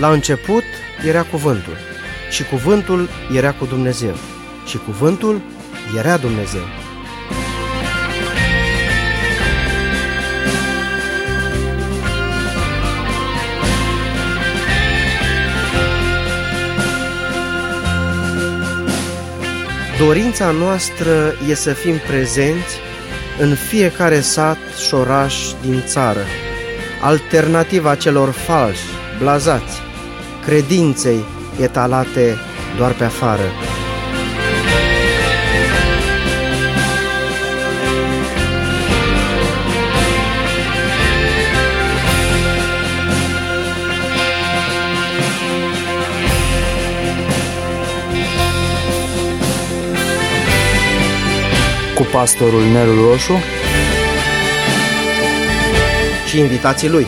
La început era cuvântul și cuvântul era cu Dumnezeu și cuvântul era Dumnezeu. Dorința noastră e să fim prezenți în fiecare sat și oraș din țară, alternativa celor falși, blazați, credinței etalate doar pe afară. Cu pastorul Nelu Roșu și invitații lui.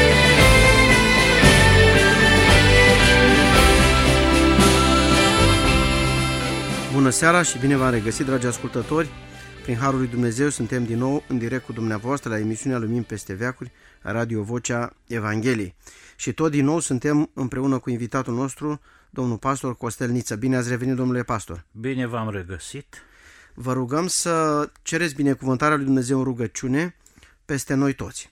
Bună seara și bine v-am regăsit, dragi ascultători! Prin Harul lui Dumnezeu suntem din nou în direct cu dumneavoastră la emisiunea Lumini peste veacuri, Radio Vocea Evangheliei. Și tot din nou suntem împreună cu invitatul nostru, domnul pastor Costel Niță. Bine ați revenit, domnule pastor! Bine v-am regăsit! Vă rugăm să cereți binecuvântarea lui Dumnezeu în rugăciune peste noi toți.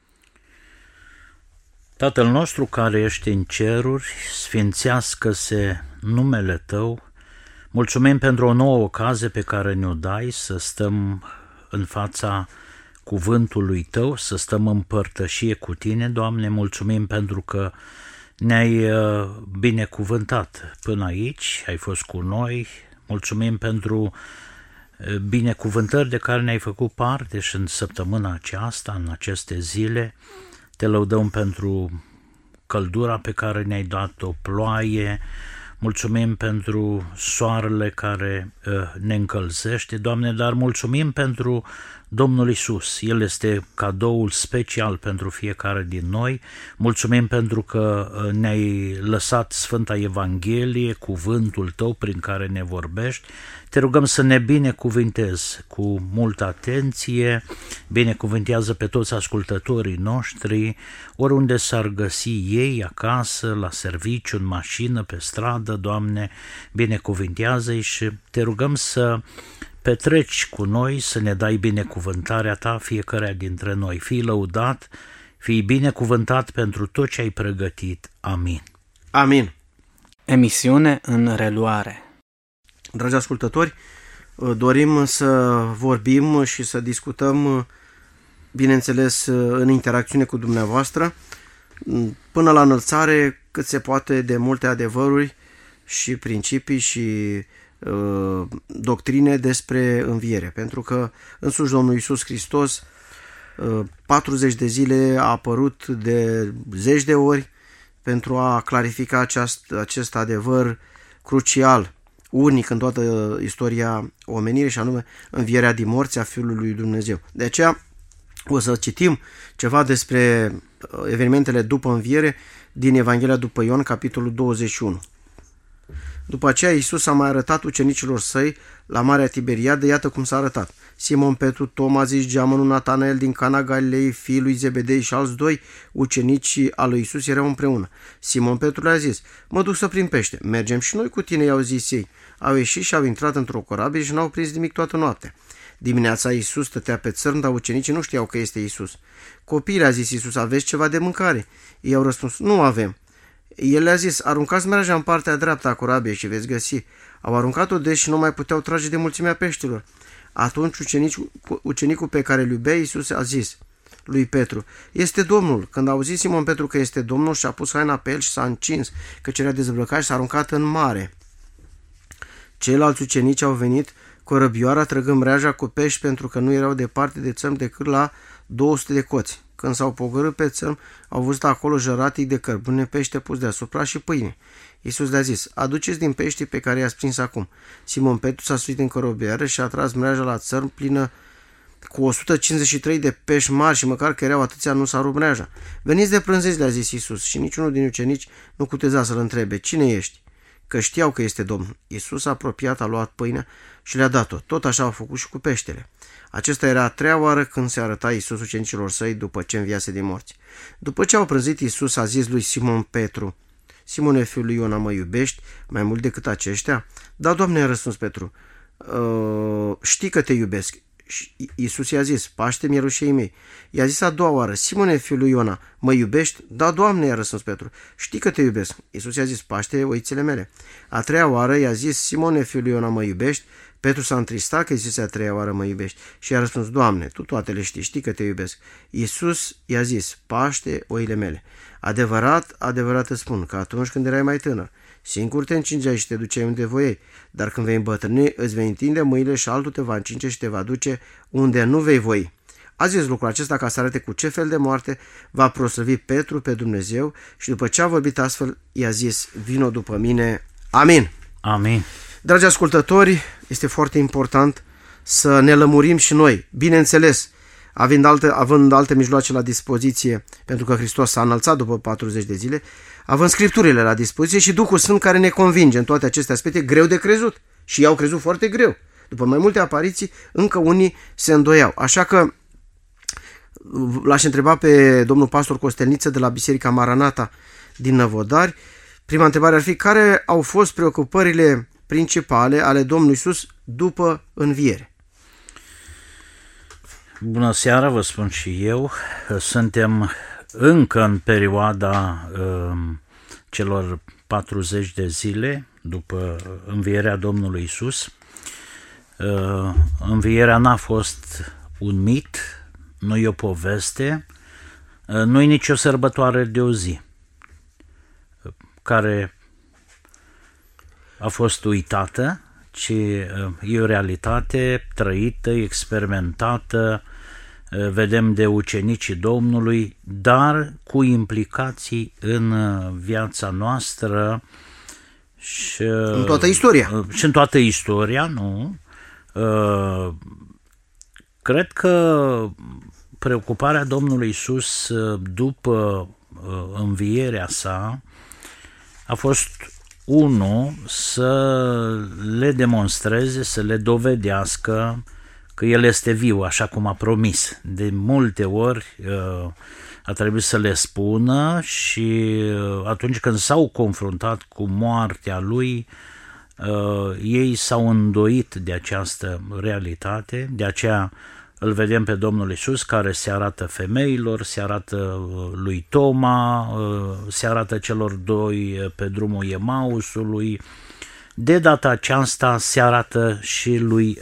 Tatăl nostru care ești în ceruri, sfințească-se numele Tău. Mulțumim pentru o nouă ocazie pe care ne-o dai să stăm în fața cuvântului Tău, să stăm în părtășie cu Tine, Doamne. Mulțumim pentru că ne-ai binecuvântat până aici, ai fost cu noi. Mulțumim pentru binecuvântări de care ne-ai făcut parte și în săptămâna aceasta, în aceste zile. Te lăudăm pentru căldura pe care ne-ai dat-o, ploaie. Mulțumim pentru soarele care ne încălzește, Doamne, dar mulțumim pentru Domnul Iisus. El este cadoul special pentru fiecare din noi. Mulțumim pentru că ne-ai lăsat Sfânta Evanghelie, cuvântul Tău prin care ne vorbești. Te rugăm să ne binecuvintezi cu multă atenție, binecuvântează pe toți ascultătorii noștri, oriunde s-ar găsi ei, acasă, la serviciu, în mașină, pe stradă, Doamne, binecuvintează-i și te rugăm să petreci cu noi, să ne dai binecuvântarea Ta fiecare dintre noi. Fii lăudat, fii binecuvântat pentru tot ce ai pregătit. Amin. Amin. Emisiune în reluare. Dragi ascultători, dorim să vorbim și să discutăm, bineînțeles, în interacțiune cu dumneavoastră, până la înălțare cât se poate de multe adevăruri și principii și doctrine despre înviere, pentru că însuși Domnul Iisus Hristos 40 de zile a apărut de zeci de ori pentru a clarifica acest adevăr crucial, unic în toată istoria omenirii, și anume învierea din morți a Fiului lui Dumnezeu. De aceea o să citim ceva despre evenimentele după înviere din Evanghelia după Ioan, capitolul 21. După aceea Iisus a mai arătat ucenicilor săi la Marea Tiberiadă, iată cum s-a arătat. Simon Petru, Toma, zis Geamănul, Natanael din Cana Galilei, fiul lui Zebedei și alți doi ucenici al lui Iisus erau împreună. Simon Petru le-a zis: mă duc să prind pește. Mergem și noi cu tine, i-au zis ei. Au ieșit și au intrat într-o corabie și n-au prins nimic toată noaptea. Dimineața Iisus stătea pe țărm, dar ucenicii nu știau că este Iisus. Copiii, a zis Iisus, aveți ceva de mâncare? Ei au răspuns: nu avem. El le-a zis: aruncați mreaja în partea dreaptă a corabiei și veți găsi. Au aruncat-o des și nu mai puteau trage de mulțimea peștilor. Atunci ucenicul pe care îl iubea Iisus a zis lui Petru: este Domnul. Când a auzit Simon Petru că este Domnul, și-a pus haina pe el și s-a încins, căci era dezbrăcat, și s-a aruncat în mare. Ceilalți ucenici au venit cu o răbioară trăgând mreaja cu pești, pentru că nu erau departe de țărm decât la 200 de coți. Când s-au pogorât pe țărm, au văzut acolo jăratic de cărbune, pește pus deasupra și pâine. Iisus le-a zis: aduceți din peștii pe care i-ați prins acum. Simon Petru s-a suit în corăbioară și a tras mreaja la țărm plină cu 153 de pești mari, și măcar că erau atâția, nu s-a rupt mreaja. Veniți de prânziți, le-a zis Iisus, și niciunul din ucenici nu cuteza să-l întrebe: cine ești? Că știau că este Domnul. Iisus a apropiat, a luat pâinea și le-a dat-o. Tot așa au făcut și cu peștele. Acesta era a treia oară când se arăta Iisus ucenicilor săi după ce înviase din morți. După ce au prânzit, Iisus a zis lui Simon Petru: Simone, fiul lui Iona, mă iubești mai mult decât aceștia? Da, Doamne, a răspuns Petru, știi că te iubesc. Iisus i-a zis, paște mielușei mei. I-a zis a doua oară, Simone, fiul lui Iona, mă iubești? Da, Doamne, i-a răspuns Petru, știi că te iubesc. Iisus i-a zis, paște oițele mele. A treia oară i-a zis, Simone, fiul lui Iona, mă iubești? Petru s-a întristat că zise a treia oară, mă iubești? Și i-a răspuns, Doamne, tu toate le știi, știi că te iubesc. Iisus i-a zis, paște oile mele. Adevărat, adevărat îți spun că atunci când erai mai tânăr, singur te încingeai și te duceai unde voiei, dar când vei îmbătrâni, îți vei întinde mâinile și altul te va încinge și te va duce unde nu vei voi. A zis lucrul acesta ca să arate cu ce fel de moarte va proslăvi Petru pe Dumnezeu și după ce a vorbit astfel, i-a zis, vino după mine. Amin. Amin. Dragi ascultători, este foarte important să ne lămurim și noi, bineînțeles, având alte mijloace la dispoziție, pentru că Hristos s-a înălțat după 40 de zile, având Scripturile la dispoziție și Duhul Sfânt care ne convinge în toate aceste aspecte, greu de crezut. Și i-au crezut foarte greu. După mai multe apariții, încă unii se îndoiau. Așa că l-aș întreba pe domnul pastor Costelniță de la Biserica Maranata din Năvodari. Prima întrebare ar fi, care au fost preocupările principale ale Domnului Iisus după înviere? Bună seara, vă spun și eu. Suntem încă în perioada celor 40 de zile după învierea Domnului Iisus. Învierea n-a fost un mit, nu e o poveste, nu e nicio sărbătoare de o zi care a fost uitată, ci e o realitate trăită, experimentată, vedem de ucenicii Domnului, dar cu implicații în viața noastră și în toată istoria. Și în toată istoria, nu? Cred că preocuparea Domnului Iisus după învierea sa a fost să le demonstreze, să le dovedească că El este viu, așa cum a promis. De multe ori a trebuit să le spună și atunci când s-au confruntat cu moartea Lui, ei s-au îndoit de această realitate, de aceea îl vedem pe Domnul Iisus care se arată femeilor, se arată lui Toma, se arată celor doi pe drumul Emausului. De data aceasta se arată și lui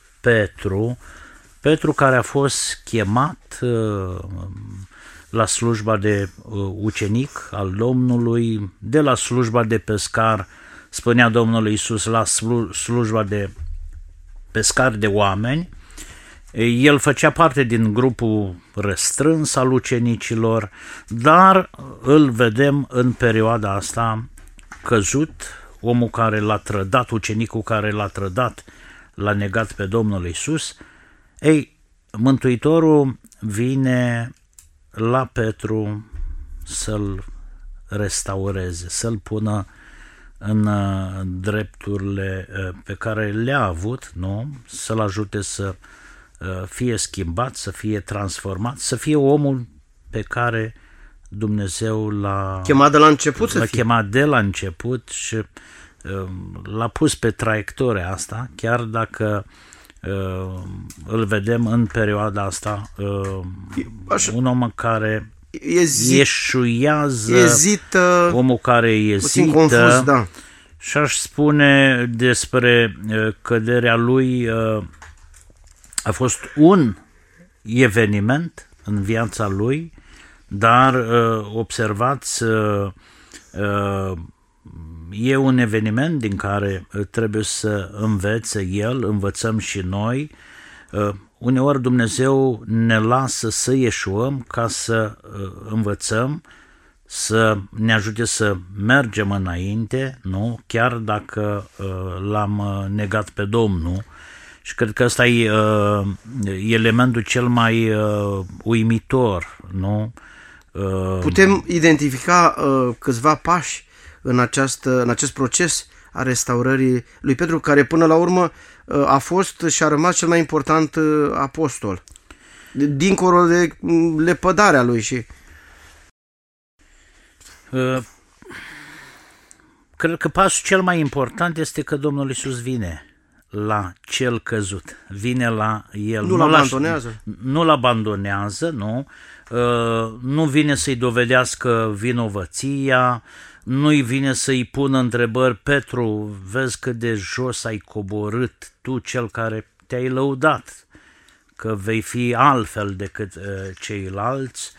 Petru care a fost chemat la slujba de ucenic al Domnului, de la slujba de pescar, spunea Domnul Iisus, la slujba de pescar de oameni. El făcea parte din grupul restrâns al ucenicilor, dar îl vedem în perioada asta căzut, omul care l-a trădat, ucenicul care l-a trădat, l-a negat pe Domnul Iisus. Ei, Mântuitorul vine la Petru să-l restaureze, să-l pună în drepturile pe care le-a avut, nu? Să-l ajute să fie schimbat, să fie transformat, să fie omul pe care Dumnezeu l-a chemat de la început, chemat de la început și l-a pus pe traiectoria asta, chiar dacă îl vedem în perioada asta un om care eșuiază, omul care ezită, confuz, da. Și aș spune despre căderea lui, a fost un eveniment în viața lui, dar observați, e un eveniment din care trebuie să învețe el, învățăm și noi. Uneori Dumnezeu ne lasă să eșuăm ca să învățăm, să ne ajute să mergem înainte, nu? Chiar dacă l-am negat pe Domnul. Și cred că ăsta e elementul cel mai uimitor, nu? Putem identifica câțiva pași în acest proces a restaurării lui Petru, care până la urmă a fost și a rămas cel mai important apostol, dincolo de lepădarea lui. Și Cred că pasul cel mai important este că Domnul Iisus vine la cel căzut, vine la el. Nu-l abandonează. Nu-l abandonează, nu. Nu vine să-i dovedească vinovăția, nu-i vine să-i pună întrebări: Petru, vezi cât de jos ai coborât tu, cel care te-ai lăudat că vei fi altfel decât ceilalți.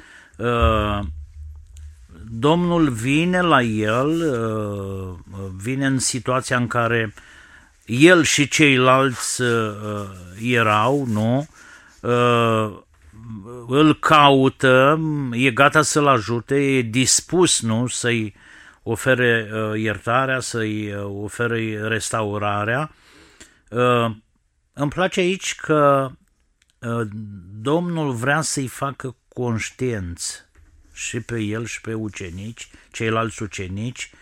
Domnul vine la el, vine în situația în care el și ceilalți erau, nu? Îl caută, e gata să-l ajute, e dispus, nu? Să-i ofere iertarea, să-i ofere restaurarea. Îmi place aici că Domnul vrea să-i facă conștienți și pe el și pe ucenici, ceilalți ucenici,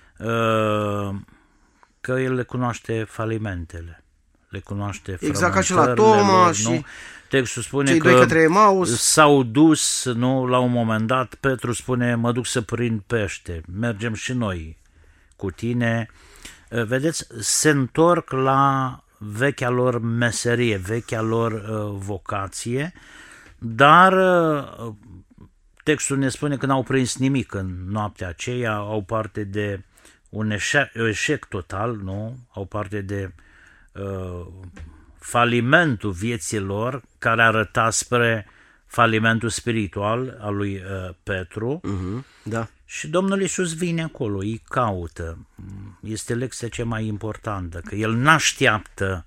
că el le cunoaște falimentele, le cunoaște exact ca și la Toma lor, și nu? Textul spune cei că doi către Emaus s-au dus, nu, la un moment dat. Petru spune: mă duc să prind pește, mergem și noi cu tine. Vedeți, se întorc la vechea lor meserie, vechea lor vocație, dar textul ne spune că n-au prins nimic în noaptea aceea, au parte de un eșec total, nu? Au parte de falimentul vieții lor, care arăta spre falimentul spiritual al lui Petru. Da. Și Domnul Iisus vine acolo, îi caută. Este lecția cea mai importantă, că el n-așteaptă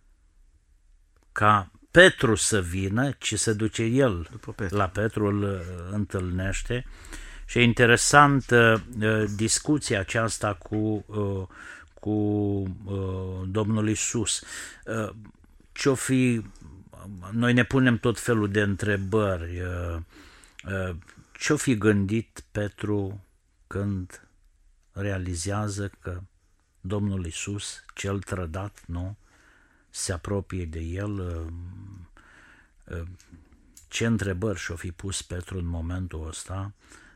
ca Petru să vină, ci se duce el la Petru, îl întâlnește. Și e interesantă discuția aceasta cu Domnul Iisus. Ce-o fi, noi ne punem tot felul de întrebări. Ce-o fi gândit Petru când realizează că Domnul Iisus, cel trădat, nu, se apropie de el? Ce întrebări și-o fi pus Petru în momentul ăsta?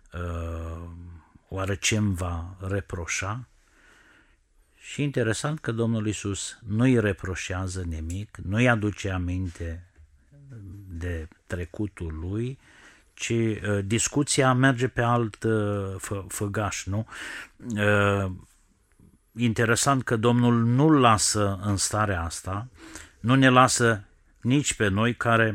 Oare ce îmi va reproșa? Și interesant că Domnul Iisus nu-i reproșează nimic, nu-i aduce aminte de trecutul lui, ci discuția merge pe alt făgaș, nu? Interesant că Domnul nu-l lasă în starea asta, nu ne lasă nici pe noi, care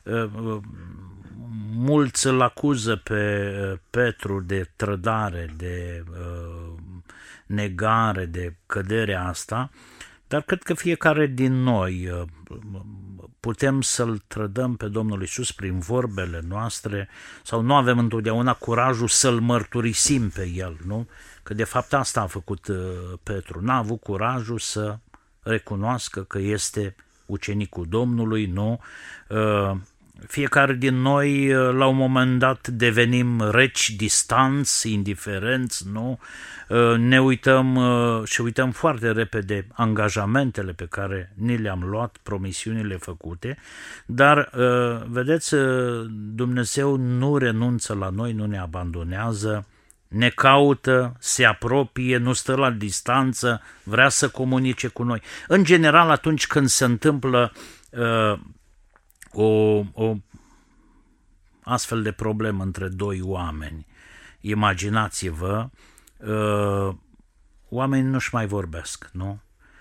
mulți îl acuză pe Petru de trădare, de negare, de căderea asta, dar cred că fiecare din noi putem să-L trădăm pe Domnul Iisus prin vorbele noastre, sau nu avem întotdeauna curajul să-L mărturisim pe El, nu? Că de fapt asta a făcut Petru, n-a avut curajul să recunoască că este ucenicul Domnului, nu? Fiecare din noi, la un moment dat, devenim reci, distanți, indiferenți, nu? Ne uităm și uităm foarte repede angajamentele pe care ni le-am luat, promisiunile făcute, dar, vedeți, Dumnezeu nu renunță la noi, nu ne abandonează, ne caută, se apropie, nu stă la distanță, vrea să comunice cu noi. În general, atunci când se întâmplă o astfel de problemă între doi oameni, imaginați-vă, oamenii nu-și mai vorbesc, nu?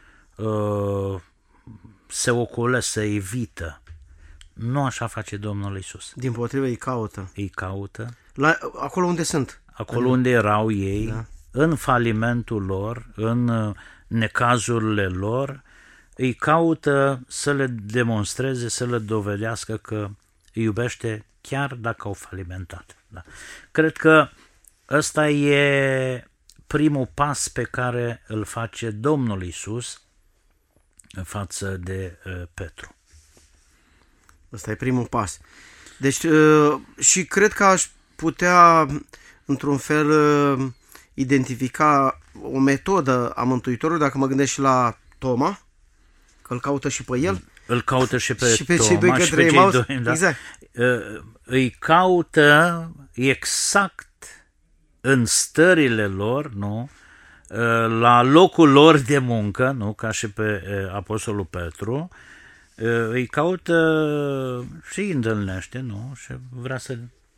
Se ocolesc, se evită. Nu așa face Domnul Iisus. Dimpotrivă, îi caută. Îi caută. Acolo unde sunt. Acolo unde erau ei, da. În falimentul lor, în necazurile lor, îi caută să le demonstreze, să le dovedească că îi iubește chiar dacă au falimentat. Da. Cred că ăsta e primul pas pe care îl face Domnul Iisus față de Petru. Ăsta e primul pas. Deci, și cred că aș putea, într-un fel, identifica o metodă a Mântuitorului, dacă mă gândesc și la Toma, că îl caută și pe el. Îl caută și pe și pe Toma, cei doi și către pe Emaus. cei doi, da? Exact. Îi caută exact în stările lor, nu? la locul lor de muncă, nu, ca și pe Apostolul Petru, îi caută și îi întâlnește, nu, și vrea să...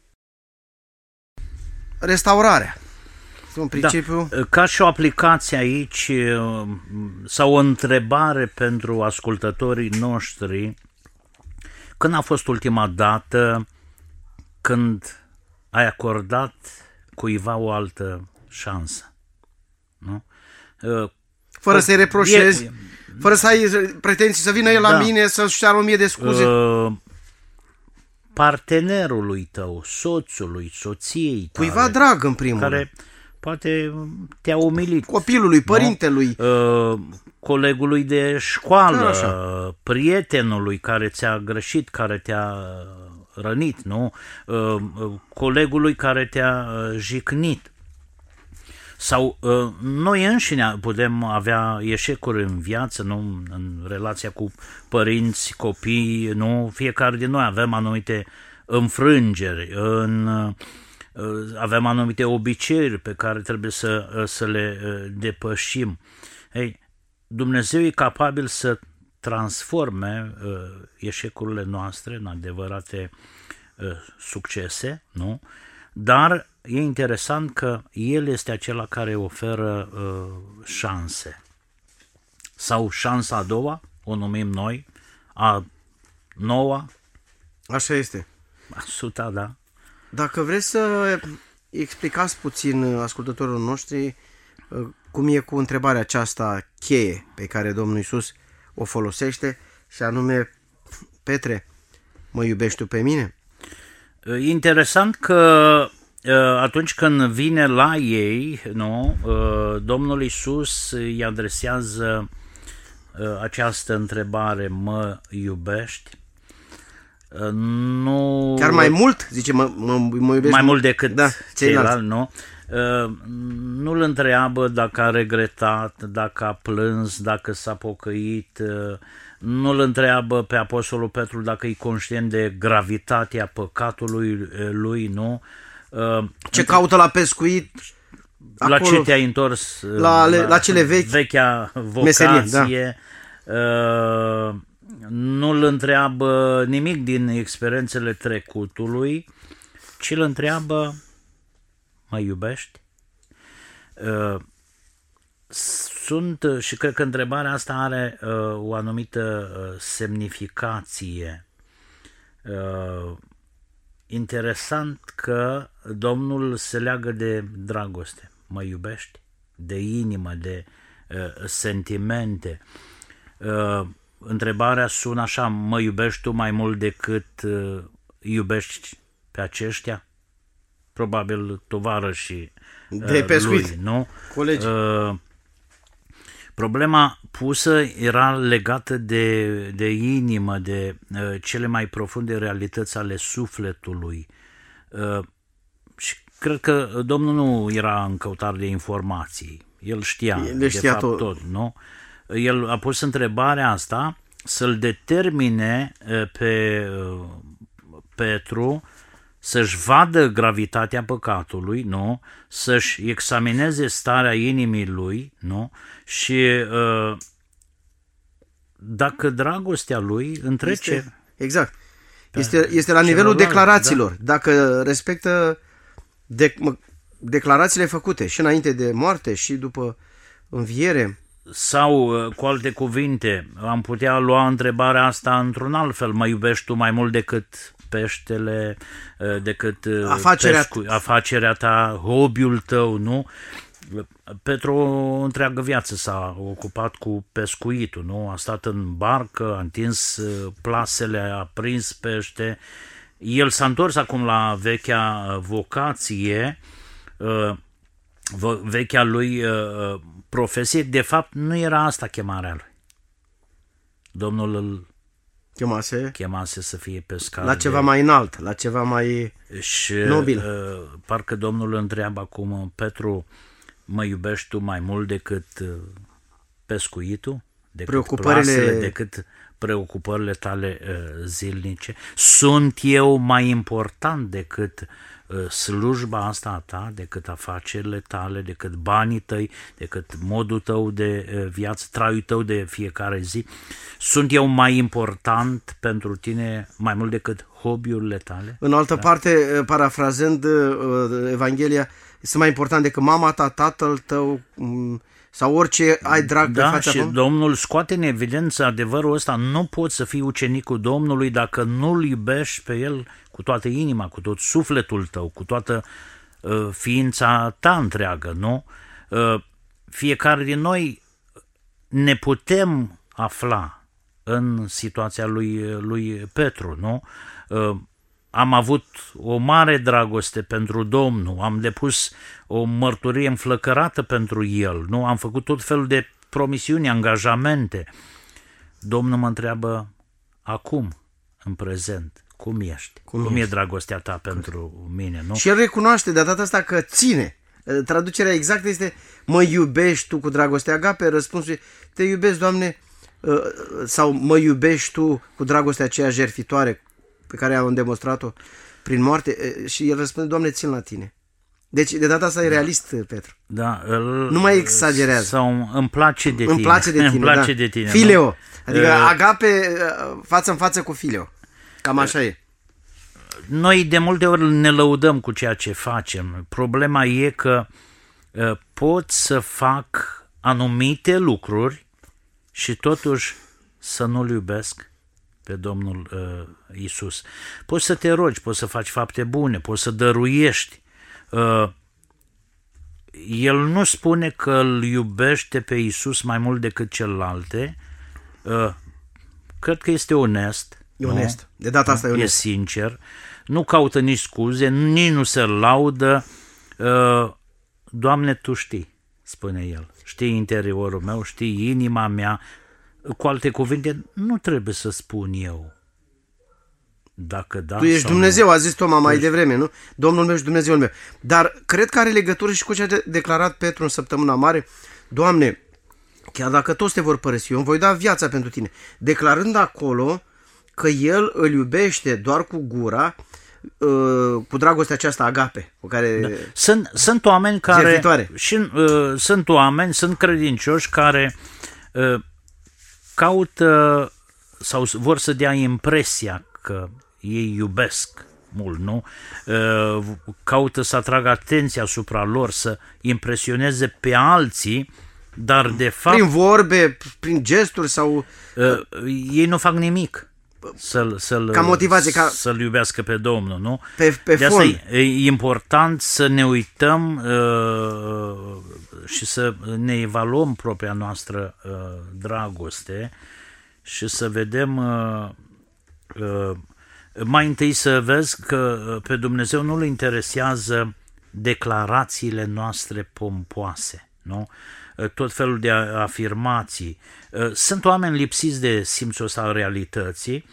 Restaurarea. În principiu... Da. Ca și o aplicație aici, sau o întrebare pentru ascultătorii noștri, când a fost ultima dată când ai acordat cuiva o altă șansă? Nu? Fără să-i reproșezi, fără să ai pretenții să vină el la mine să-și ceară 1000 de scuze. Partenerului tău, soțului, soției tale, cuiva drag în primul care rând. Poate te-a umilit. Copilului, părintelui. Colegului de școală, prietenului care ți-a greșit, care te-a rănit, nu? Colegului care te-a jignit. Sau noi înșine putem avea eșecuri în viață, nu? În relația cu părinți, copii, nu? Fiecare din noi avem anumite înfrângeri, avem anumite obiceiuri pe care trebuie să le depășim. Ei, Dumnezeu e capabil să transforme eșecurile noastre în adevărate succese, nu? Dar e interesant că El este acela care oferă șanse. Sau șansa a doua, o numim noi, a noua. Așa este. 100, da. Dacă vreți să explicați puțin ascultătorilor noștri cum e cu întrebarea aceasta cheie pe care Domnul Iisus o folosește, și anume: Petre, mă iubești tu pe mine? Interesant că atunci când vine la ei, nu, Domnul Iisus îi adresează această întrebare: mă iubești? Nu... Chiar mai mult? Zice, mă iubești? Mai mult decât ceilalți, nu? Nu-l întreabă dacă a regretat, dacă a plâns, dacă s-a pocăit, nu-l întreabă pe Apostolul Petru dacă e conștient de gravitatea păcatului lui, nu? Ce caută la pescuit? La acolo, ce te-ai întors? La cele vechi? Vechea vocație. Meserie, da. Nu-l întreabă nimic din experiențele trecutului, ci îl întreabă: mă iubești? Și cred că întrebarea asta are o anumită semnificație. Interesant că Domnul se leagă de dragoste. Mă iubești? De inimă, de sentimente. Întrebarea sună așa: mă iubești tu mai mult decât iubești pe aceștia? Probabil tovarășii de pescuit, lui, nu? Colegi. Problema pusă era legată de inimă, de cele mai profunde realități ale sufletului. Și cred că Domnul nu era în căutare de informații. El știa, de fapt, tot, nu? El a pus întrebarea asta să-l determine pe Petru să-și vadă gravitatea păcatului, nu? Să-și examineze starea inimii lui, nu? Și dacă dragostea lui întrece... Exact. Este la nivelul declarațiilor. Da? Dacă respectă declarațiile făcute și înainte de moarte și după înviere. Sau, cu alte cuvinte, am putea lua întrebarea asta într-un alt fel: mă iubești tu mai mult decât peștele, decât afacerea ta, hobby-ul tău, nu? Petru o întreagă viață s-a ocupat cu pescuitul, nu? A stat în barcă, a întins plasele, a prins pește. El s-a întors acum la vechea vocație, vechea lui profesie. De fapt, nu era asta chemarea lui. Domnul îl chemase să fie pescar. La ceva mai înalt, la ceva mai nobil. Parcă Domnul îl întreabă acum: Petru, mă iubești tu mai mult decât pescuitul? Decât plasele, decât preocupările tale zilnice? Sunt eu mai important decât slujba asta a ta, decât afacerile tale, decât banii tăi, decât modul tău de viață, traiul tău de fiecare zi? Sunt eu mai important pentru tine mai mult decât hobby-urile tale? În altă parte, parafrazând Evanghelia, sunt mai important decât mama ta, tatăl tău sau orice ai drag pe fața și Domnul scoate în evidență adevărul ăsta: nu poți să fii ucenicul Domnului dacă nu-L iubești pe El cu toată inima, cu tot sufletul tău, cu toată ființa ta întreagă, nu? Fiecare din noi ne putem afla în situația lui Petru, nu? Am avut o mare dragoste pentru Domnul, am depus o mărturie înflăcărată pentru El, nu? Am făcut tot felul de promisiuni, angajamente. Domnul mă întreabă acum, în prezent, cum ești? Cum e dragostea ta pentru mine, nu? Și El recunoaște de data asta că ține. Traducerea exactă este: mă iubești tu cu dragoste agape? Răspunsul e: te iubesc, Doamne, sau mă iubești tu cu dragostea aceea jertfitoare pe care am demonstrat-o prin moarte? Și el răspunde: Doamne, țin la tine. Deci de data asta e realist, Petru. Da, nu mai exagerează. Sau îmi place de tine. Îmi place de tine, îmi place de tine. Fileo. Nu? Adică agape față în față cu fileo. Cam așa e. Noi de multe ori ne lăudăm cu ceea ce facem. Problema e că pot să fac anumite lucruri și totuși să nu-L iubesc pe Domnul Iisus. Poți să te rogi, poți să faci fapte bune, poți să dăruiești. El nu spune că îl iubește pe Iisus mai mult decât celelalte. Cred că este onest. E onest. De data asta e onest. E sincer. Nu caută nici scuze, nici nu se laudă. Doamne, Tu știi, spune el. Știi interiorul meu, știi inima mea. Cu alte cuvinte, nu trebuie să spun eu dacă da. Tu ești Dumnezeu, a zis Toma mai devreme, nu? Domnul meu și Dumnezeul meu. Dar cred că are legătură și cu ce a declarat Petru în săptămâna mare: Doamne, chiar dacă toți te vor părăsi, eu îmi voi da viața pentru tine. Declarând acolo că el îl iubește doar cu gura, cu dragostea aceasta agape, cu care... Da. Sunt oameni care... Sunt oameni, sunt credincioși care caută sau vor să dea impresia că ei iubesc mult, nu? Caută să atragă atenția asupra lor, să impresioneze pe alții, dar de fapt... Prin vorbe, prin gesturi sau... ei nu fac nimic ca motivație, să-L iubească pe Domnul, nu? Pe de fond. asta e important să ne uităm și să ne evaluăm propria noastră dragoste și să vedem mai întâi să vezi că pe Dumnezeu nu-L interesează declarațiile noastre pompoase, nu? Tot felul de afirmații. Sunt oameni lipsiți de simțul ăsta al realității.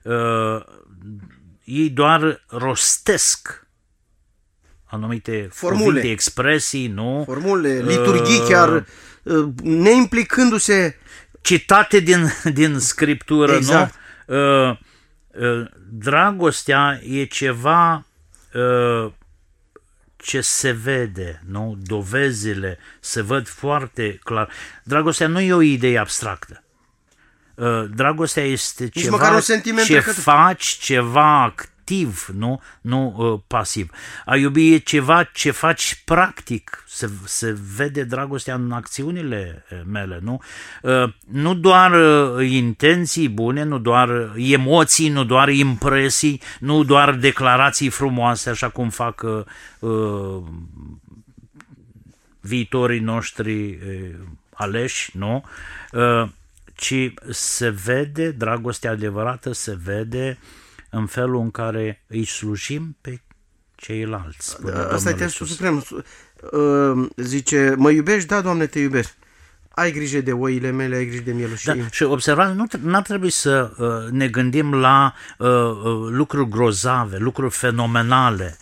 Ei doar rostesc anumite cuvinte, expresii, nu? Formule, liturghii chiar, neimplicându-se. Citate din Scriptură, exact. Nu? Dragostea e ceva ce se vede, nu? Dovezile se văd foarte clar. Dragostea nu e o idee abstractă. Dragostea este ceva ce faci, ceva activ, nu pasiv. A iubi e ceva ce faci practic. Se vede dragostea în acțiunile mele, nu? Nu doar intenții bune, nu doar emoții, nu doar impresii, nu doar declarații frumoase, așa cum fac viitorii noștri aleși, nu? Ci se vede, dragostea adevărată se vede în felul în care îi slujim pe ceilalți. Asta e testul suprem. Zice: mă iubești? Da, Doamne, te iubesc. Ai grijă de oile mele, ai grijă de mielușii. Da, și observați, nu ar trebui să ne gândim la lucruri grozave, lucruri fenomenale.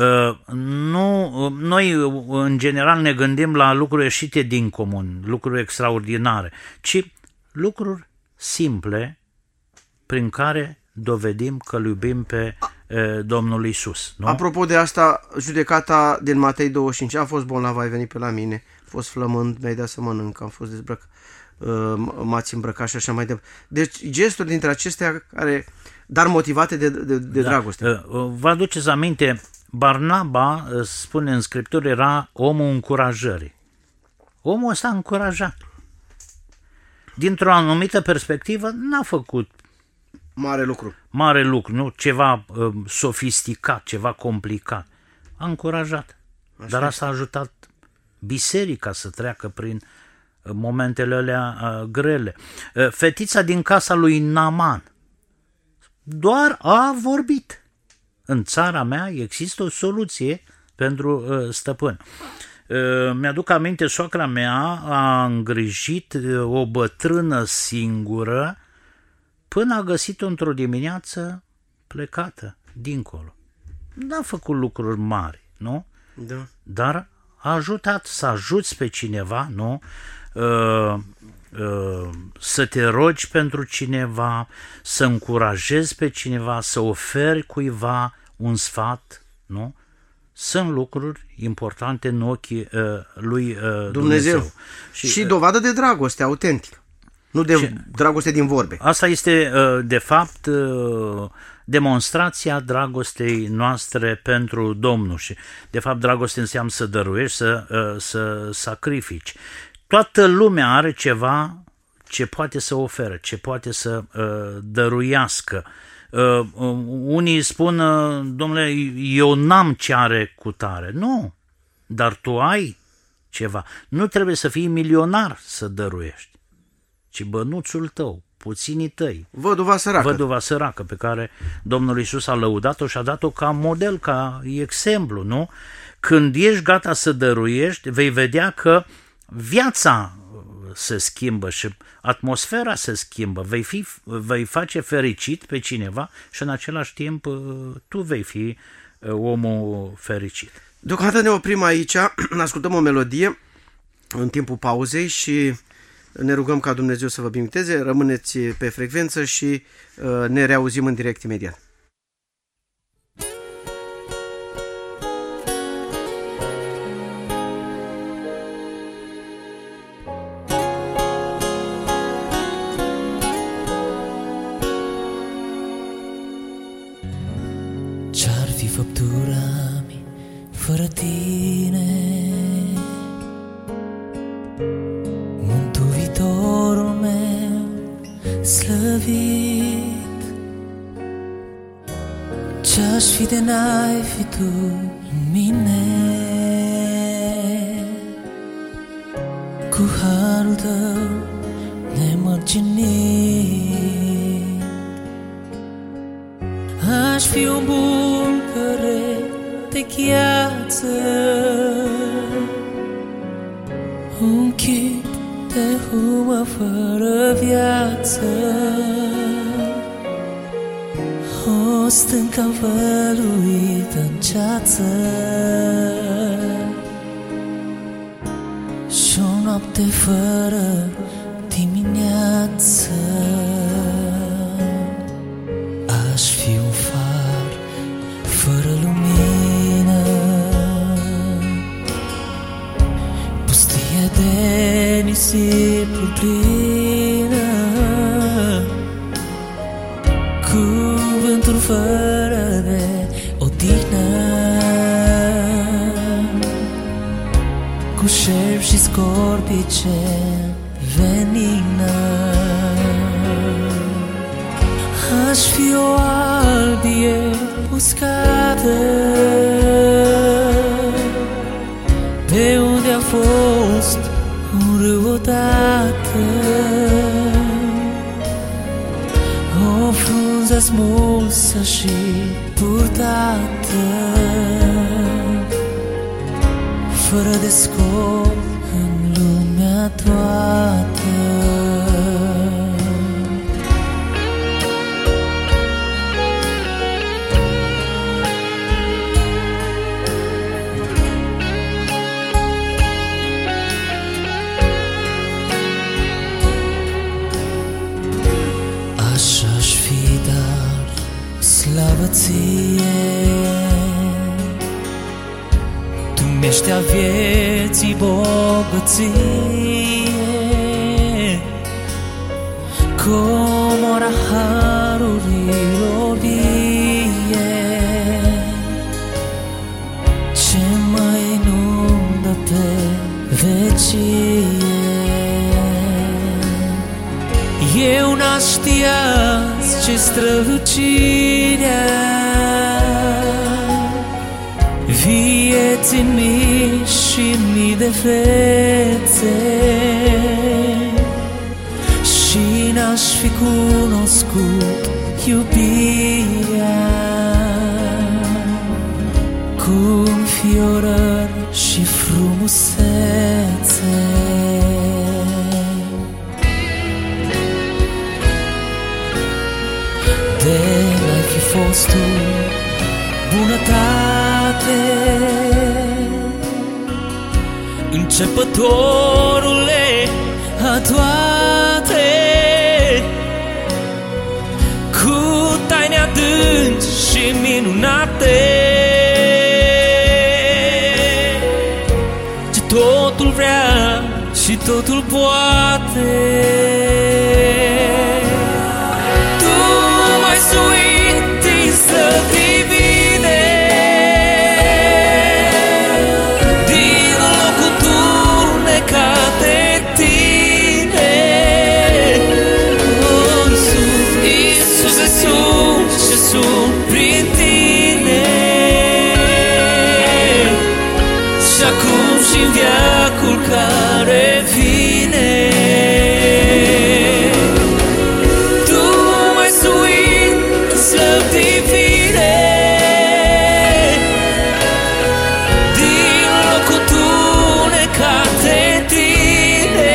Noi, în general, ne gândim la lucruri ieșite din comun, lucruri extraordinare, ci lucruri simple prin care dovedim că îl iubim pe Domnul Iisus. Nu? Apropo de asta, judecata din Matei 25, am fost bolnav, ai venit pe la mine, am fost flămând, mi-ai dat să mănânc, am fost dezbrăcat, m-ați îmbrăcat și așa mai departe. Deci gesturi dintre acestea dar motivate de dragoste. Vă aduceți aminte, Barnaba, spune în Scriptură, era omul încurajării. Omul ăsta încurajat. Dintr-o anumită perspectivă n-a făcut mare lucru, nu? Ceva sofisticat, ceva complicat. A încurajat. Dar asta a ajutat biserica să treacă prin momentele alea grele. Fetița din casa lui Naaman doar a vorbit. În țara mea există o soluție pentru stăpân. Mi-aduc aminte, soacra mea a îngrijit o bătrână singură până a găsit-o într-o dimineață plecată dincolo. N-a făcut lucruri mari, nu? Da. Dar a ajutat să ajuți pe cineva, nu? Să te rogi pentru cineva, să încurajezi pe cineva, să oferi cuiva un sfat, nu? Sunt lucruri importante în ochii lui Dumnezeu. Și dovadă de dragoste autentică, nu de dragoste din vorbe. Asta este, de fapt, demonstrația dragostei noastre pentru Domnul. Și, de fapt, dragoste înseamnă să dăruiești, să sacrifici. Toată lumea are ceva ce poate să ofere, ce poate să dăruiască. Unii spun, domnule, eu n-am ce are cutare. Nu, dar tu ai ceva. Nu trebuie să fii milionar să dăruiești, ci bănuțul tău, puținii tăi. Văduva săracă, pe care Domnul Iisus a lăudat-o și a dat-o ca model, ca exemplu, nu? Când ești gata să dăruiești, vei vedea că viața se schimbă și atmosfera se schimbă, vei face fericit pe cineva și în același timp tu vei fi omul fericit. Deocamdată ne oprim aici, ascultăm o melodie în timpul pauzei și ne rugăm ca Dumnezeu să vă binecuvânteze, rămâneți pe frecvență și ne reauzim în direct imediat. Făptura-mi fără tine, Mântuitorul meu slăvit. Ce-aș fi de n-ai fi tu în mine, cu harul tău nemărginit. Aș fi un bulgăre de gheață, un chip de humă fără viață, o stâncă învăluită în ceață și o noapte fără dimineață. Aș fi un far fără lumină, pustie de nisipuri plină, cuvântul fără de odihnă, cu șerpi și scorpice venină. Aș fi o albie uscată, pe unde a fost un râu odată, o frunză smulsă și purtată, fără de scop în lumea toată. Slavă ție. Tu mi-ești a vieții bogăție, comora harurilor vie, ce mă inundă pe vecie. Eu n-aș știați ce strălucirea vieții mii și mii de fețe, și n-aș fi cunoscut iubirea cu înfiorări și frumusețe. De n-ai fi fost tu, bunătate, începătorule a toate, cu taine adânci și minunate, ce totul vrea și totul poate. Care vine, tu mai suit slăb divine, din locul tunecate tine,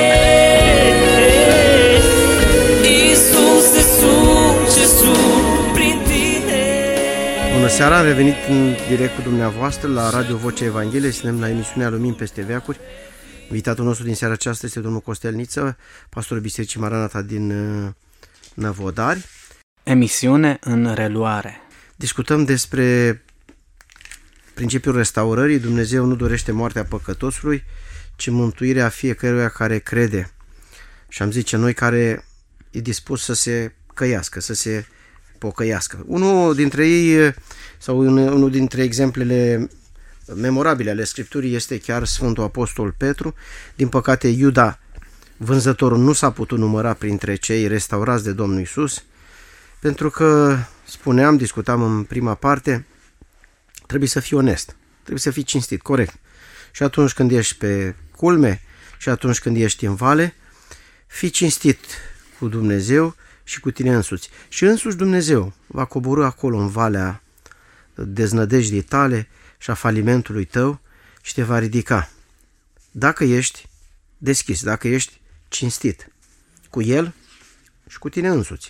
Iisus de sus, Jesús prin tine. Bună seara, am revenit în direct cu dumneavoastră la Radio Vocea Evangheliei. Suntem la emisiunea Lumini peste veacuri. Invitatul nostru din seara aceasta este domnul Costel Niță, pastorul Bisericii Maranata din Năvodari. Emisiune în reluare. Discutăm despre principiul restaurării. Dumnezeu nu dorește moartea păcătosului, ci mântuirea fiecăruia care crede. Și am zice, noi care e dispus să se căiască, să se pocăiască. Unul dintre ei, sau unul dintre exemplele memorabile ale Scripturii, este chiar Sfântul Apostol Petru. Din păcate, Iuda, vânzătorul, nu s-a putut număra printre cei restaurați de Domnul Iisus, pentru că, discutam în prima parte, trebuie să fii onest, trebuie să fii cinstit, corect. Și atunci când ești pe culme și atunci când ești în vale, fii cinstit cu Dumnezeu și cu tine însuți. Și însuși Dumnezeu va coborî acolo în valea deznădejdii tale și a falimentului tău și te va ridica. Dacă ești deschis, dacă ești cinstit cu El și cu tine însuți.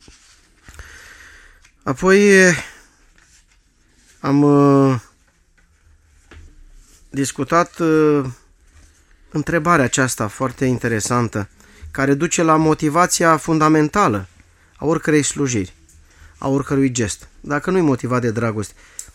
Apoi am discutat întrebarea aceasta foarte interesantă, care duce la motivația fundamentală a oricărei slujiri, a oricărui gest. Dacă nu-i motivat de dragoste,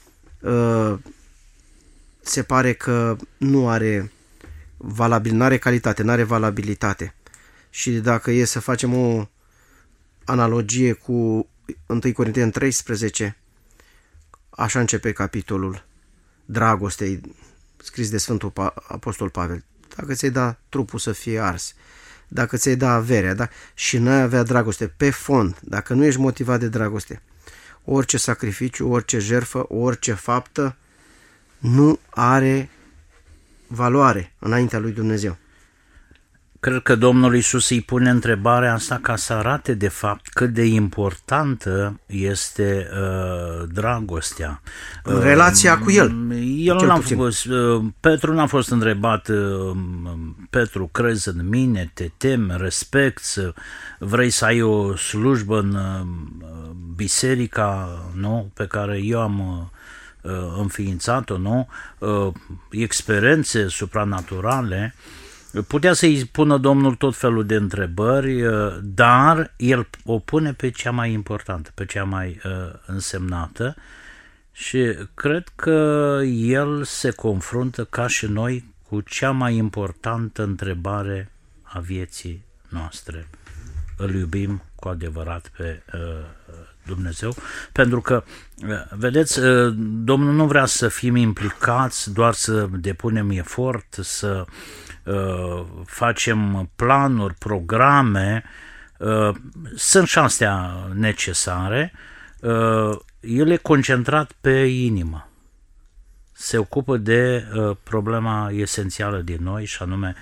se pare că nu are calitate, nu are valabilitate. Și dacă e să facem o analogie cu 1 Corinteni 13, așa începe capitolul dragostei, scris de Sfântul Apostol Pavel. Dacă ți-ai da trupul să fie ars, dacă ți-ai da averea, și n-ai avea dragoste pe fond, dacă nu ești motivat de dragoste, orice sacrificiu, orice jertfă, orice faptă nu are valoare înaintea lui Dumnezeu. Cred că Domnul Iisus îi pune întrebarea asta ca să arate de fapt cât de importantă este dragostea. În relația cu El. Petru n-a fost întrebat, Petru, crezi în mine, te temi, respecti, vrei să ai o slujbă în biserica, nu, pe care eu am înființat-o, nu, experiențe supranaturale. Putea să-i pună Domnul tot felul de întrebări, dar el o pune pe cea mai importantă, pe cea mai însemnată și cred că el se confruntă ca și noi cu cea mai importantă întrebare a vieții noastre. Îl iubim cu adevărat pe Dumnezeu? Pentru că, vedeți, Domnul nu vrea să fim implicați, doar să depunem efort, să facem planuri, programe, sunt și astea necesare. El e concentrat pe inimă. Se ocupă de problema esențială din noi și anume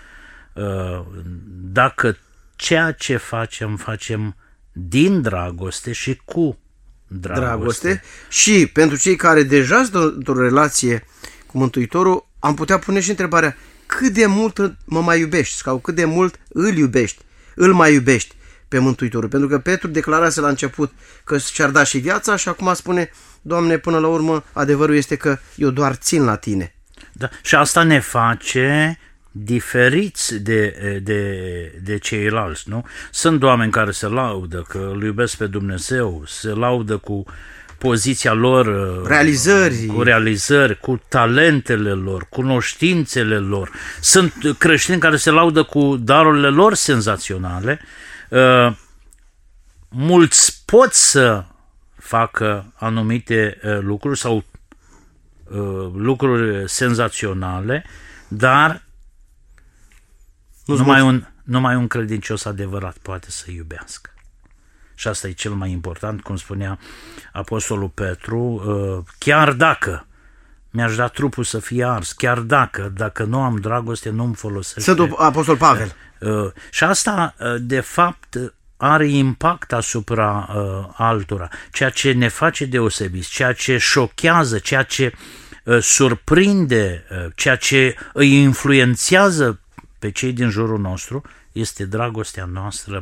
dacă ceea ce facem din dragoste și cu dragoste. Și pentru cei care deja sunt într-o relație cu Mântuitorul, am putea pune și întrebarea: cât de mult mă mai iubești sau cât de mult îl iubești, îl mai iubești pe Mântuitorul? Pentru că Petru declarase la început că și-ar da și viața și acum spune: Doamne, până la urmă adevărul este că eu doar țin la Tine. Da, și asta ne face diferiți de ceilalți, nu? Sunt oameni care se laudă că îl iubesc pe Dumnezeu, se laudă cu poziția lor, cu realizări, cu talentele lor, cunoștințele lor. Sunt creștini care se laudă cu darurile lor senzaționale. Mulți pot să facă anumite lucruri sau lucruri senzaționale, dar numai un credincios adevărat poate să iubească. Și asta e cel mai important, cum spunea Apostolul Petru, chiar dacă mi-aș da trupul să fie ars, chiar dacă nu am dragoste, nu-mi folosește. Sunt Apostol Pavel. Și asta, de fapt, are impact asupra altora. Ceea ce ne face deosebiți, ceea ce șochează, ceea ce surprinde, ceea ce îi influențează pe cei din jurul nostru, este dragostea noastră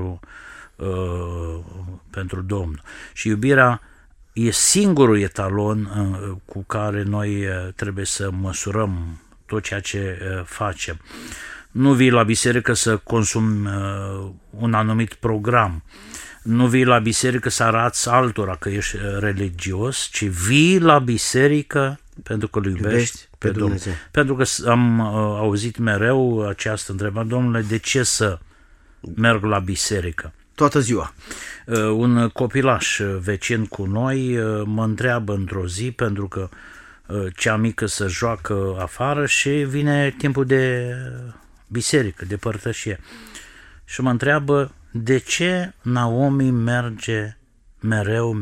pentru Domnul. Și iubirea e singurul etalon cu care noi trebuie să măsurăm tot ceea ce facem. Nu vii la biserică să consumi un anumit program, nu vii la biserică să arăți altora că ești religios, ci vii la biserică pentru că îl iubești pe Dumnezeu. Pentru că am auzit mereu această întrebare: Domnule, de ce să merg la biserică toată ziua? Un copilaș vecin cu noi mă întreabă într-o zi, pentru că cea mică se joacă afară și vine timpul de biserică, de părtășie, și mă întreabă: de ce Naomi merge mereu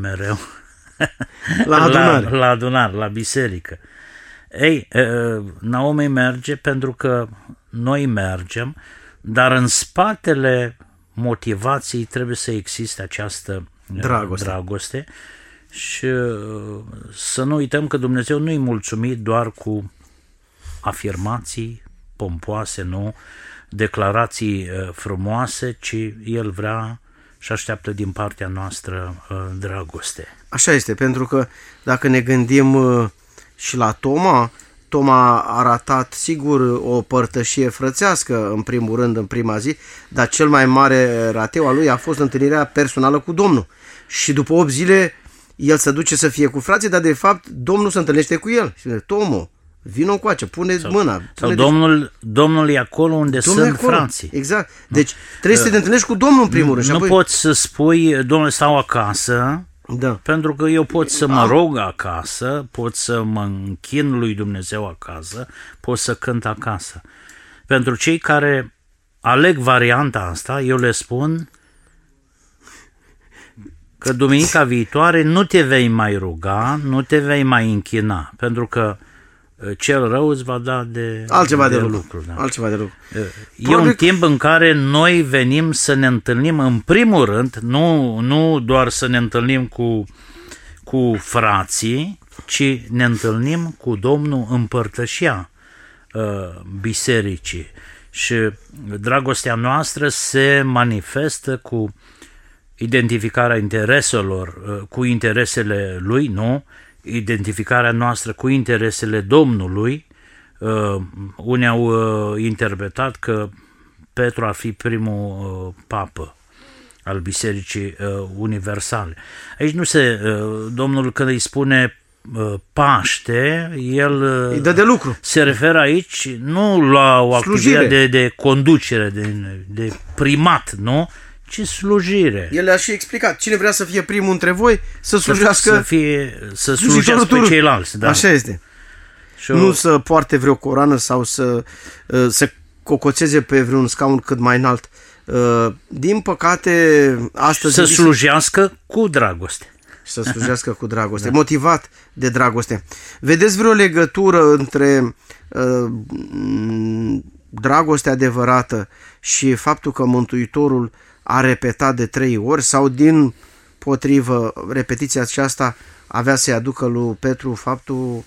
la adunare, la biserică? Ei, Naomi merge pentru că noi mergem, dar în spatele motivației trebuie să existe această dragoste și să nu uităm că Dumnezeu nu-i mulțumit doar cu afirmații pompoase, nu declarații frumoase, ci El vrea și așteaptă din partea noastră dragoste. Așa este, pentru că dacă ne gândim și la Toma a ratat, sigur, o părtășie frățească în primul rând, în prima zi, dar cel mai mare rateu al lui a fost întâlnirea personală cu Domnul. Și după 8 zile el se duce să fie cu frații, dar de fapt Domnul se întâlnește cu el și spune: Tomo, vino încoace, pune mâna. Sau Domnul e acolo unde sunt frații. Exact. Deci trebuie să te întâlnești cu Domnul în primul rând. Nu poți să spui: Domnule, stau acasă, pentru că eu pot să mă rog acasă, pot să mă închin lui Dumnezeu acasă, pot să cânt acasă. Pentru cei care aleg varianta asta, eu le spun că duminica viitoare nu te vei mai ruga, nu te vei mai închina, pentru că cel rău îți va da altceva de lucru. Da. Altceva de lucru. E un timp în care noi venim să ne întâlnim, în primul rând, nu doar să ne întâlnim cu frații, ci ne întâlnim cu Domnul în părtășia bisericii. Și dragostea noastră se manifestă cu identificarea intereselor, cu interesele Lui, nu? Identificarea noastră cu interesele Domnului, Unii au interpretat că Petru ar fi primul papă al Bisericii Universale. Aici nu se, Domnul când îi spune Paște, el îi dă de lucru. Se referă aici nu la o activitate de conducere, de primat, nu? Ci slujire. El a și explicat, cine vrea să fie primul între voi, să slujească, să slujească pe ceilalți. Da. Așa este. Nu să poarte vreo coroană sau să cocoțeze pe vreun scaun cât mai înalt. Din păcate, astăzi... Să slujească cu dragoste. Să slujească cu dragoste, motivat de dragoste. Vedeți vreo legătură între dragostea adevărată și faptul că Mântuitorul a repetat de 3 ori sau din potrivă repetiția aceasta avea să-i aducă lui Petru faptul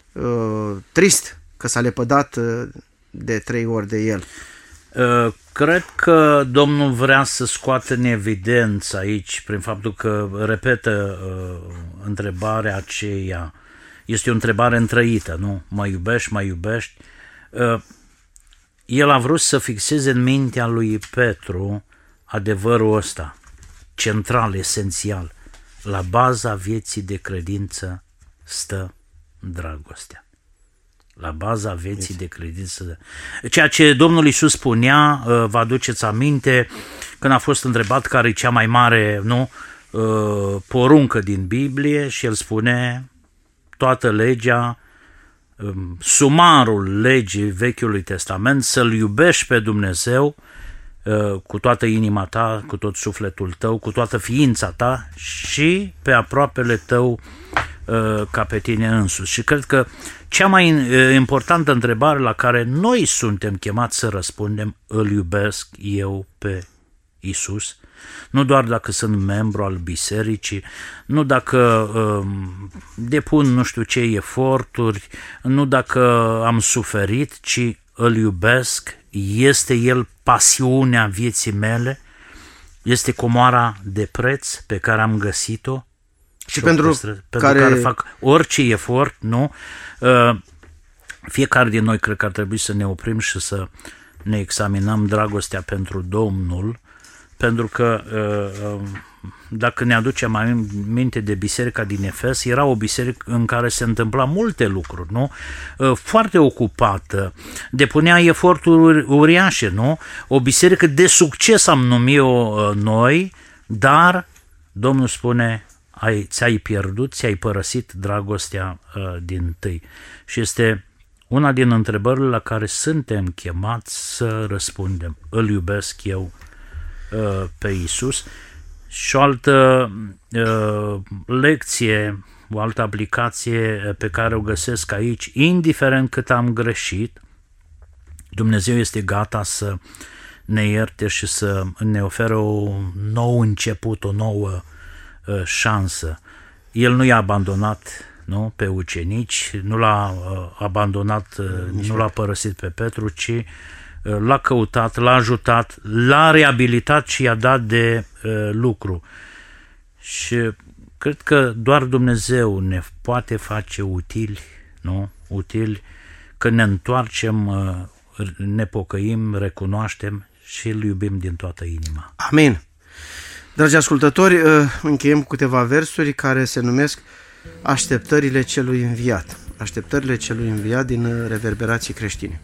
trist că s-a lepădat de 3 ori de el? Cred că Domnul vrea să scoată în evidență aici, prin faptul că repetă întrebarea aceea. Este o întrebare întrăită, nu? Mă iubești, mă iubești? El a vrut să fixeze în mintea lui Petru adevărul ăsta, central, esențial. La baza vieții de credință stă dragostea. La baza vieții de credință. Ceea ce Domnul Iisus spunea, vă aduceți aminte, când a fost întrebat care e cea mai mare poruncă din Biblie și el spune toată legea, sumarul legii Vechiului Testament, să-L iubești pe Dumnezeu cu toată inima ta, cu tot sufletul tău, cu toată ființa ta și pe aproapele tău ca pe tine însuți. Și cred că cea mai importantă întrebare la care noi suntem chemați să răspundem, îl iubesc eu pe Iisus? Nu doar dacă sunt membru al bisericii, nu dacă depun nu știu ce eforturi, nu dacă am suferit, ci îl iubesc, este el pasiunea vieții mele, este comoara de preț pe care am găsit-o și pentru care fac orice efort, nu? Fiecare din noi cred că ar trebui să ne oprim și să ne examinăm dragostea pentru Domnul, pentru că dacă ne aducem aminte de biserica din Efes, era o biserică în care se întâmpla multe lucruri, nu? Foarte ocupată, depunea eforturi uriașe, nu? O biserică de succes am numit-o noi, dar Domnul spune, ți-ai pierdut, ți-ai părăsit dragostea dintâi. Și este una din întrebările la care suntem chemați să răspundem. Îl iubesc eu pe Iisus? Și o altă lecție, o altă aplicație pe care o găsesc aici, indiferent cât am greșit, Dumnezeu este gata să ne ierte și să ne ofere un nou început, o nouă șansă. El nu i-a abandonat, nu, pe ucenici, nu l-a abandonat, nu l-a părăsit pe Petru, ci l-a căutat, l-a ajutat, l-a reabilitat și i-a dat de lucru. Și cred că doar Dumnezeu ne poate face utili, nu? Utili când ne întoarcem, ne pocăim, recunoaștem și îl iubim din toată inima. Amin. Dragi ascultători, încheiem cu câteva versuri care se numesc Așteptările celui înviat. Așteptările celui înviat din Reverberații creștine.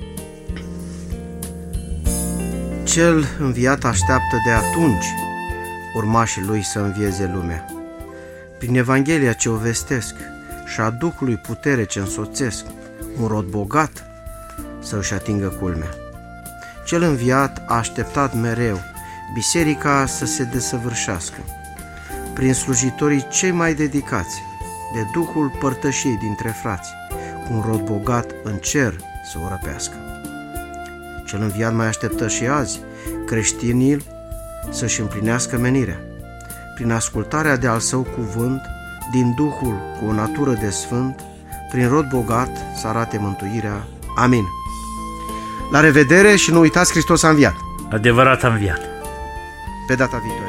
Cel înviat așteaptă de atunci urmașii lui să învieze lumea. Prin Evanghelia ce o vestesc și a Duhului putere ce însoțesc, un rod bogat să își atingă culmea. Cel înviat a așteptat mereu biserica să se desăvârșească, prin slujitorii cei mai dedicați, de Duhul părtășiei dintre frați, cu un rod bogat în cer să o răpească. Cel înviat mai așteptă și azi creștinii să-și împlinească menirea, prin ascultarea de al său cuvânt, din Duhul cu o natură de sfânt, prin rod bogat să arate mântuirea. Amin. La revedere și nu uitați, Hristos a înviat. Adevărat a înviat. Pe data viitoare.